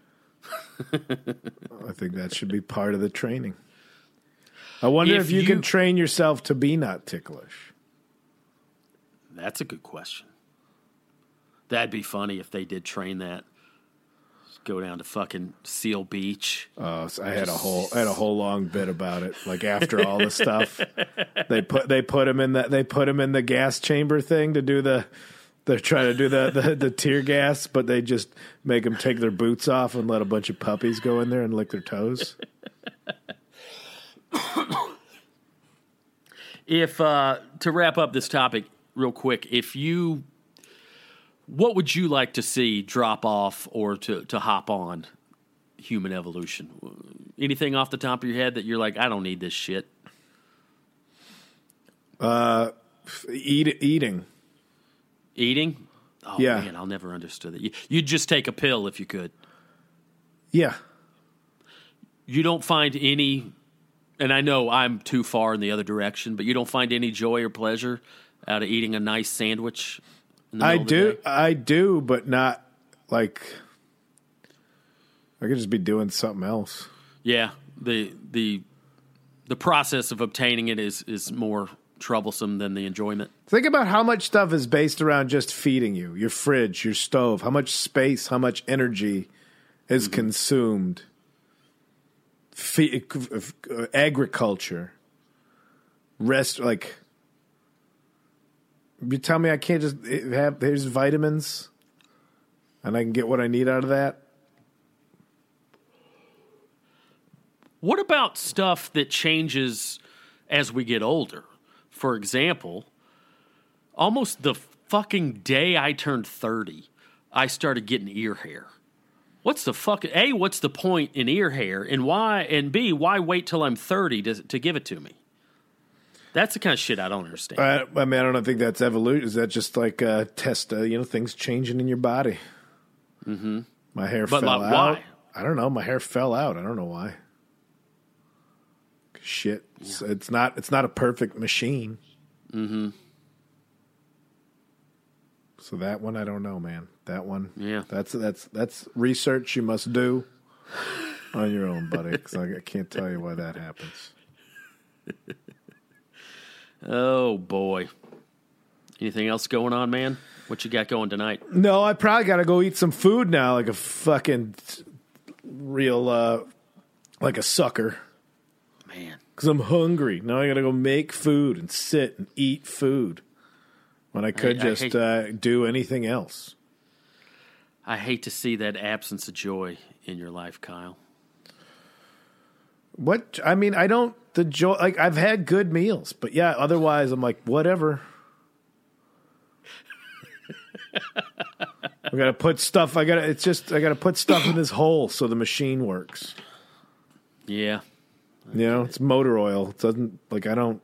I think that should be part of the training. I wonder if, if you, you can train yourself to be not ticklish. That's a good question. That'd be funny if they did train that. Just go down to fucking Seal Beach. Oh, so I had a whole I had a whole long bit about it. Like after all the stuff, they put they put him in the they put him in the gas chamber thing to do the. They're trying to do the, the, the tear gas, but they just make them take their boots off and let a bunch of puppies go in there and lick their toes. If uh, to wrap up this topic real quick, if you, what would you like to see drop off or to, to hop on human evolution? Anything off the top of your head that you're like, I don't need this shit? Uh, eat, eating. Eating? Oh, yeah. man, I'll never understood that. You, you'd just take a pill if you could. Yeah. You don't find any, and I know I'm too far in the other direction, but you don't find any joy or pleasure out of eating a nice sandwich in the middle I of do, the day? I do, but not, like, I could just be doing something else. Yeah, the the the process of obtaining it is, is more troublesome than the enjoyment. Think about how much stuff is based around just feeding you. Your fridge, your stove, how much space, how much energy is mm-hmm. consumed. Fe- agriculture. Rest, like, you tell me I can't just have, here's vitamins and I can get what I need out of that? What about stuff that changes as we get older? For example, almost the fucking day I turned thirty, I started getting ear hair. What's the fuck? A, what's the point in ear hair? And why? And B, why wait till I'm thirty to, to give it to me? That's the kind of shit I don't understand. I, I mean, I don't think that's evolution. Is that just like a test, uh, you know, things changing in your body? Mm-hmm. My hair but fell like, out. Why? I don't know. My hair fell out. I don't know why. Shit. Yeah. It's, it's not it's not a perfect machine. Mm-hmm. So that one I don't know, man. That one. Yeah. That's that's that's research you must do on your own, buddy, because I can't tell you why that happens. Oh boy. Anything else going on, man? What you got going tonight? No, I probably got to go eat some food now, like a fucking real, uh, like a sucker. Man. Because I'm hungry. Now I got to go make food and sit and eat food when I could I, just I hate, uh, do anything else. I hate to see that absence of joy in your life, Kyle. What? I mean, I don't, the joy, like, I've had good meals, but yeah, otherwise, I'm like, whatever. I gotta put stuff, I gotta, it's just, I gotta put stuff in this hole so the machine works. Yeah. You know, it's motor oil. It doesn't, like, I don't,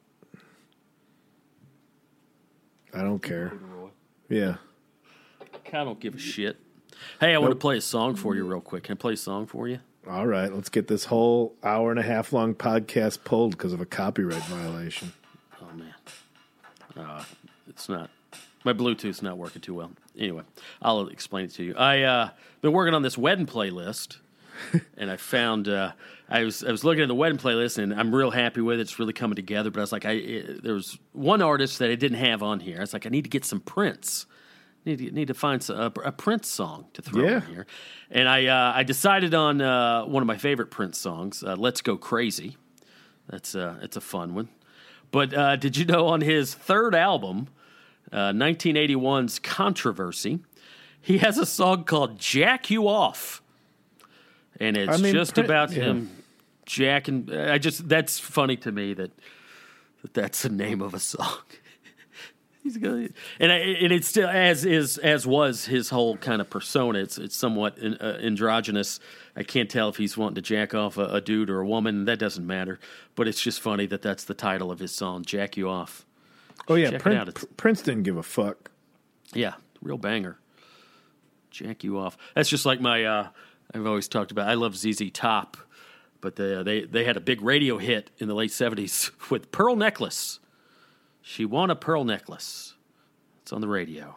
I don't care. Yeah. I don't give a shit. Hey, I want to play a song for you real quick. Can I play a song for you? All right, let's get this whole hour and a half long podcast pulled because of a copyright violation. Oh, man. Uh, it's not. My Bluetooth's not working too well. Anyway, I'll explain it to you. I uh, been working on this wedding playlist, and I found uh, I was I was looking at the wedding playlist, and I'm real happy with it. It's really coming together. But I was like, I it, there was one artist that I didn't have on here. I was like, I need to get some Prince. Need to, need to find some, a, a Prince song to throw yeah. in here. And I uh, I decided on uh, one of my favorite Prince songs, uh, "Let's Go Crazy." That's uh, it's a fun one. But uh, did you know on his third album, Uh, nineteen eighty-one's Controversy, he has a song called Jack You Off. And it's I mean, just pretty, about yeah. him jacking. I just, that's funny to me that, that that's the name of a song. He's gonna, and, I, and it's still, as is, as was his whole kind of persona, it's, it's somewhat in, uh, androgynous. I can't tell if he's wanting to jack off a, a dude or a woman. That doesn't matter. But it's just funny that that's the title of his song, Jack You Off. Oh, yeah, Prin- Prince didn't give a fuck. Yeah, real banger. Jack You Off. That's just like my, uh, I've always talked about, I love Z Z Top, but they, uh, they, they had a big radio hit in the late seventies with Pearl Necklace. She won a pearl necklace. It's on the radio.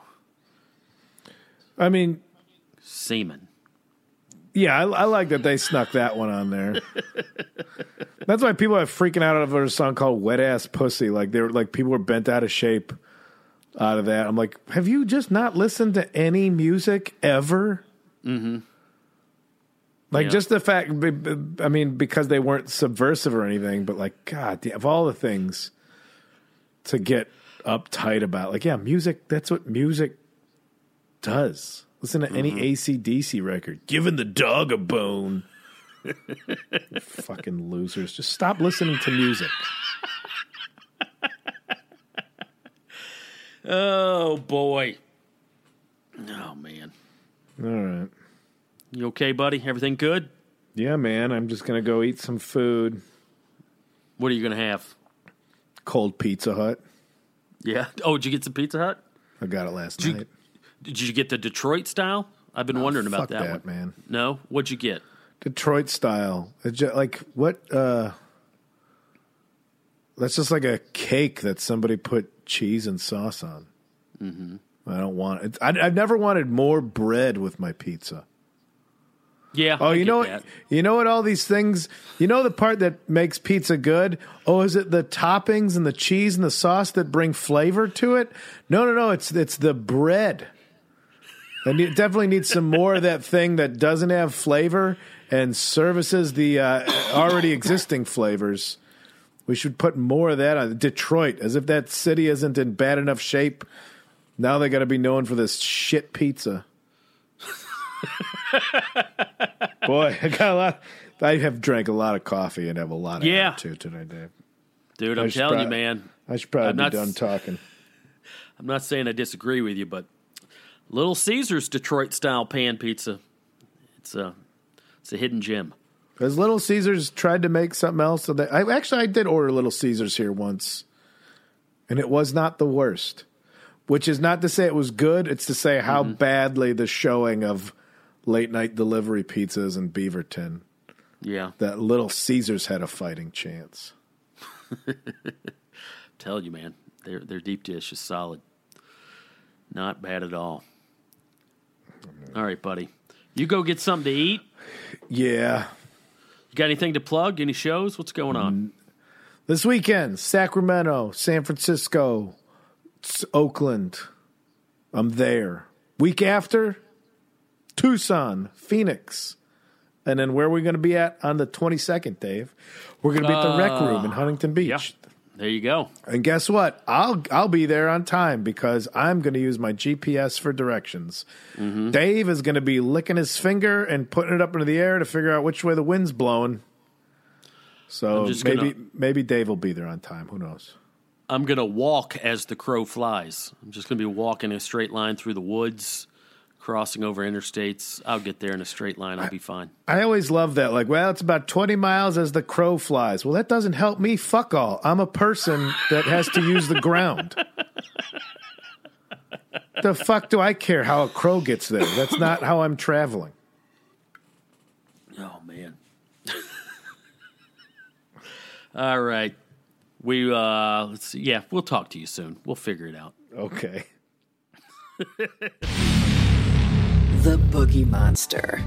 I mean... Semen. Yeah, I, I like that they snuck that one on there. That's why people are freaking out over a song called "Wet Ass Pussy." Like they were like people were bent out of shape out of that. I'm like, have you just not listened to any music ever? Mm-hmm. Like yeah. just the fact, I mean, because they weren't subversive or anything, but like, God, of all the things to get uptight about, like, yeah, music. That's what music does. Listen to mm-hmm. any A C D C record. Giving the dog a bone. Fucking losers. Just stop listening to music. Oh, boy. Oh, man. All right. You okay, buddy? Everything good? Yeah, man. I'm just going to go eat some food. What are you going to have? Cold Pizza Hut. Yeah. Oh, did you get some Pizza Hut? I got it last did night. You, did you get the Detroit style? I've been oh, wondering about that, that one. man. No? What'd you get? Detroit style. It's just like, what? Uh, that's just like a cake that somebody put cheese and sauce on. Mm-hmm. I don't want it. I, I've never wanted more bread with my pizza. Yeah. Oh, I you know, that. you know what? All these things. You know the part that makes pizza good. Oh, is it the toppings and the cheese and the sauce that bring flavor to it? No, no, no. It's it's the bread. And it definitely needs some more of that thing that doesn't have flavor and services the uh, already existing flavors. We should put more of that on Detroit, as if that city isn't in bad enough shape. Now they got to be known for this shit pizza. Boy, I got a lot. I have drank a lot of coffee and have a lot of yeah. attitude tonight, Dave. Dude, I'm telling prob- you, man. I should probably I'm be not, done talking. I'm not saying I disagree with you, but Little Caesars Detroit style pan pizza. It's a it's a hidden gem. Has Little Caesars tried to make something else? So that, I actually I did order Little Caesars here once, and it was not the worst. Which is not to say it was good. It's to say how mm-hmm. badly the showing of late night delivery pizzas in Beaverton. Yeah, that Little Caesars had a fighting chance. Tell you, man, their their deep dish is solid. Not bad at all. All right, buddy. You go get something to eat. Yeah. You got anything to plug? Any shows? What's going on? This weekend, Sacramento, San Francisco, Oakland. I'm there. Week after, Tucson, Phoenix. And then where are we going to be at on the twenty-second, Dave? We're going to be at the uh, Rec Room in Huntington Beach. Yeah. There you go. And guess what? I'll I'll be there on time because I'm going to use my G P S for directions. Mm-hmm. Dave is going to be licking his finger and putting it up into the air to figure out which way the wind's blowing. So maybe gonna, maybe Dave will be there on time. Who knows? I'm going to walk as the crow flies. I'm just going to be walking a straight line through the woods, crossing over interstates. I'll get there in a straight line. I'll be fine. I always love that. Like, well, it's about twenty miles as the crow flies. Well, that doesn't help me. Fuck all. I'm a person that has to use the ground. The fuck do I care how a crow gets there? That's not how I'm traveling. Oh, man. All right. We, uh, let's see. Yeah, we'll talk to you soon. We'll figure it out. Okay. The Boogie Monster.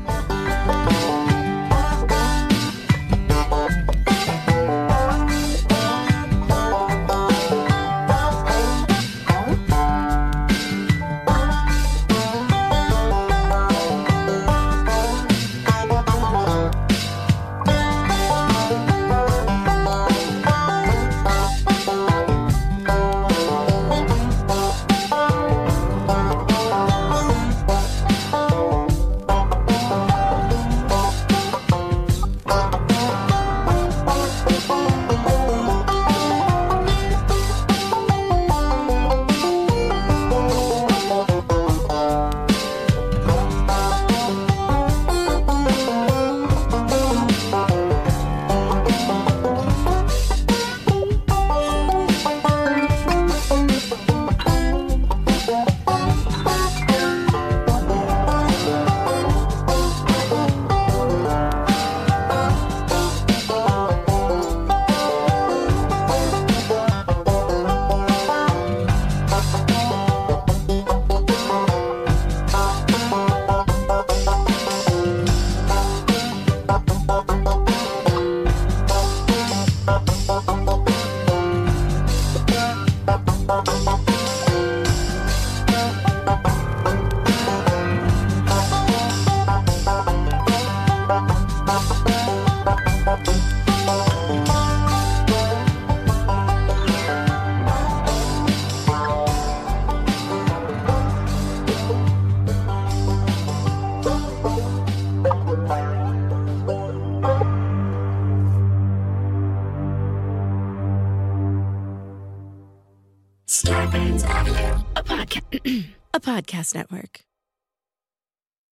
Starburns Audio, a podcast, a podcast network.